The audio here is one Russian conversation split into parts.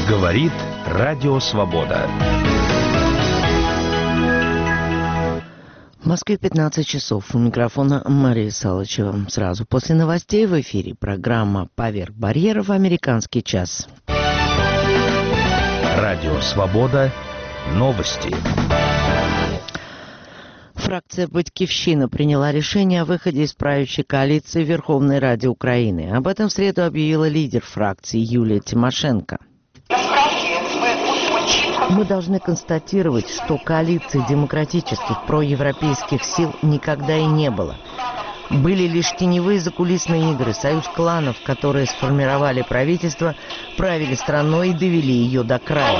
Говорит Радио Свобода. В Москве 15 часов. У микрофона Мария Салычева. Сразу после новостей в эфире программа «Поверх барьеров. Американский час». Радио Свобода. Новости. Фракция «Батькивщина» приняла решение о выходе из правящей коалиции Верховной Ради Украины. Об этом в среду объявила лидер фракции Юлия Тимошенко. Мы должны констатировать, что коалиции демократических проевропейских сил никогда и не было. Были лишь теневые закулисные игры, союз кланов, которые сформировали правительство, правили страной и довели ее до края.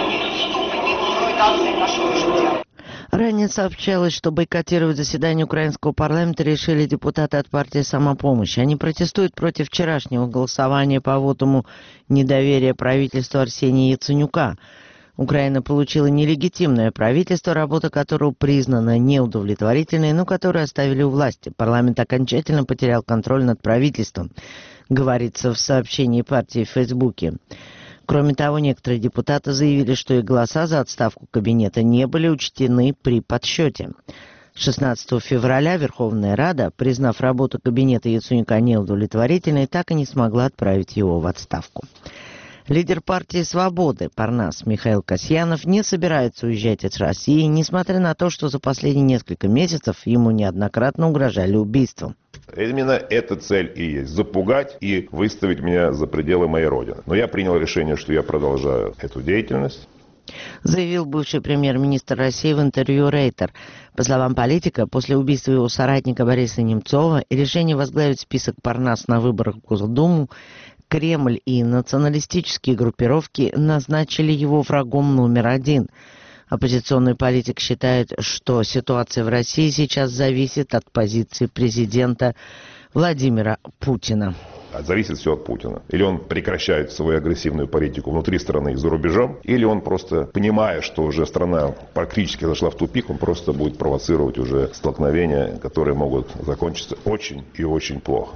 Ранее сообщалось, что бойкотировать заседание украинского парламента решили депутаты от партии «Самопомощь». Они протестуют против вчерашнего голосования по вотуму недоверия правительству Арсения Яценюка. Украина получила нелегитимное правительство, работа которого признана неудовлетворительной, но которое оставили у власти. Парламент окончательно потерял контроль над правительством, говорится в сообщении партии в Фейсбуке. Кроме того, некоторые депутаты заявили, что их голоса за отставку кабинета не были учтены при подсчете. 16 февраля Верховная Рада, признав работу кабинета Яценюка неудовлетворительной, так и не смогла отправить его в отставку. Лидер партии «Свободы» Парнас Михаил Касьянов не собирается уезжать из России, несмотря на то, что за последние несколько месяцев ему неоднократно угрожали убийством. Именно эта цель и есть – запугать и выставить меня за пределы моей родины. Но я принял решение, что я продолжаю эту деятельность. Заявил бывший премьер-министр России в интервью Рейтер. По словам политика, после убийства его соратника Бориса Немцова и решения возглавить список Парнас на выборах в Госдуму, Кремль и националистические группировки назначили его врагом номер один. Оппозиционный политик считает, что ситуация в России сейчас зависит от позиции президента Владимира Путина. Зависит все от Путина. Или он прекращает свою агрессивную политику внутри страны и за рубежом, или он просто, понимая, что уже страна практически зашла в тупик, он просто будет провоцировать уже столкновения, которые могут закончиться очень и очень плохо.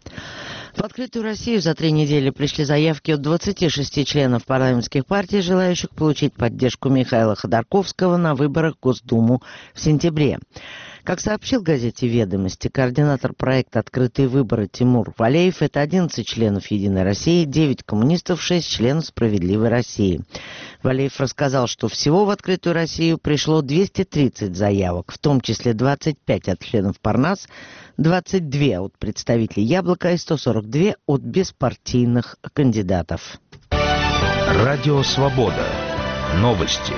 В открытую Россию за 3 недели пришли заявки от 26 членов парламентских партий, желающих получить поддержку Михаила Ходорковского на выборах в Госдуму в сентябре. Как сообщил газете «Ведомости», координатор проекта «Открытые выборы» Тимур Валеев, это 11 членов «Единой России», 9 коммунистов, 6 членов «Справедливой России». Валеев рассказал, что всего в «Открытую Россию» пришло 230 заявок, в том числе 25 от членов Парнас, 22 от представителей «Яблока» и 142 от беспартийных кандидатов. Радио Свобода. Новости.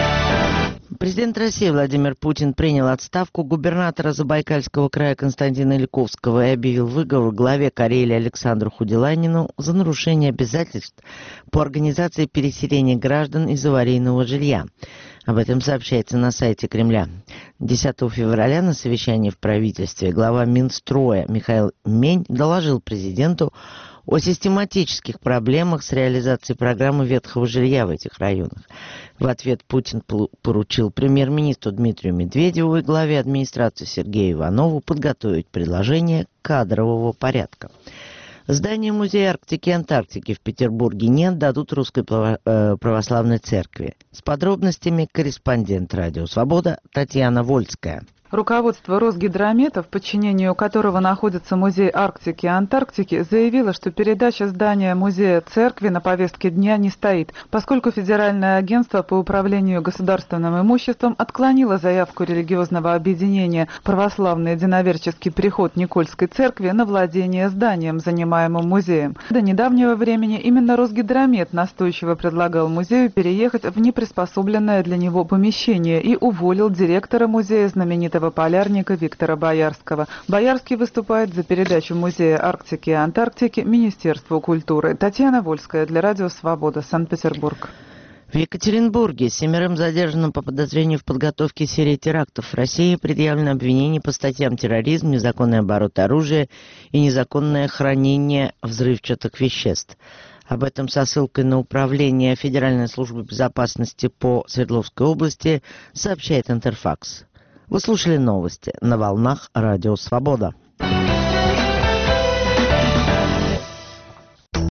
Президент России Владимир Путин принял отставку губернатора Забайкальского края Константина Ильковского и объявил выговор главе Карелии Александру Худеланину за нарушение обязательств по организации переселения граждан из аварийного жилья. Об этом сообщается на сайте Кремля. 10 февраля на совещании в правительстве глава Минстроя Михаил Мень доложил президенту о систематических проблемах с реализацией программы ветхого жилья в этих районах. В ответ Путин поручил премьер-министру Дмитрию Медведеву и главе администрации Сергею Иванову подготовить предложение кадрового порядка. Здание Музея Арктики и Антарктики в Петербурге не отдадут Русской Православной Церкви. С подробностями корреспондент «Радио Свобода» Татьяна Вольская. Руководство Росгидромета, в подчинении которого находится Музей Арктики и Антарктики, заявило, что передача здания Музея Церкви на повестке дня не стоит, поскольку Федеральное агентство по управлению государственным имуществом отклонило заявку религиозного объединения «Православный единоверческий приход Никольской Церкви» на владение зданием, занимаемым музеем. До недавнего времени именно Росгидромет настойчиво предлагал музею переехать в неприспособленное для него помещение и уволил директора музея знаменитого полярника Виктора Боярского. Боярский выступает за передачу Музея Арктики и Антарктики Министерству культуры. Татьяна Вольская для Радио Свобода, Санкт-Петербург. В Екатеринбурге 7 задержанным по подозрению в подготовке серии терактов в России предъявлено обвинение по статьям терроризм, незаконный оборот оружия и незаконное хранение взрывчатых веществ. Об этом со ссылкой на управление Федеральной службы безопасности по Свердловской области сообщает Интерфакс. Вы слушали новости на волнах Радио Свобода.